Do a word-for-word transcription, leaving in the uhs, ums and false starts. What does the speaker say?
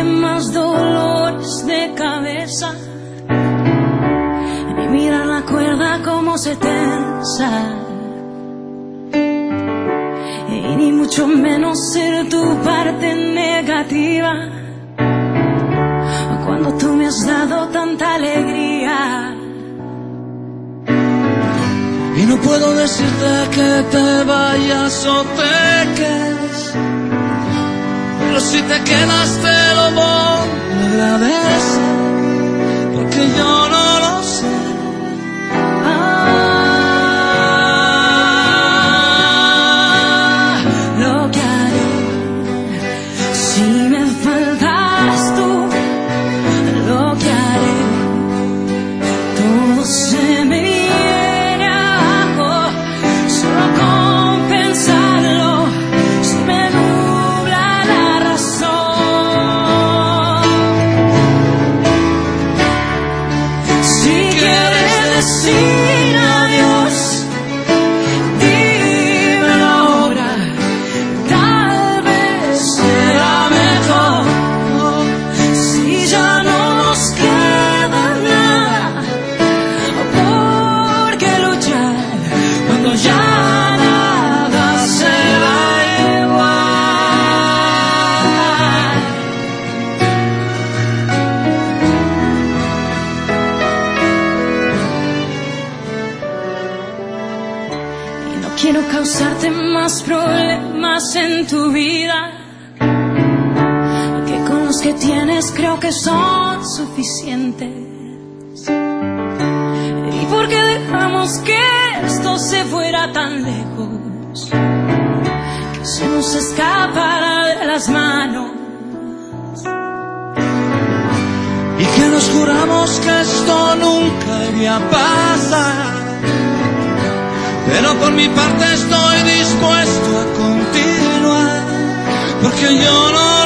darte más dolores de cabeza, ni mirar la cuerda como se tensa, y ni mucho menos ser tu parte negativa cuando tú me has dado tanta alegría. Y no puedo decirte que te vayas o te quedes, pero si te quedas te lo voy a agradecer, porque yo no lo sé. Ah, lo que haré si me faltas tú, lo que haré, todo se me viene abajo, solo con pensarlo se me nubla la razón. Si quieres decir adiós, dímelo ahora, tal vez será mejor. Si ya no nos queda nada por qué luchar, cuando ya nada será igual. Y no quiero causarte más problemas en tu vida que con los que tienes creo que son suficientes. ¿Y por qué dejamos que esto se fuera tan lejos, que se nos escapara de las manos? Y que nos juramos que esto nunca iría a pasar, pero por mi parte estoy dispuesto a continuar, porque yo no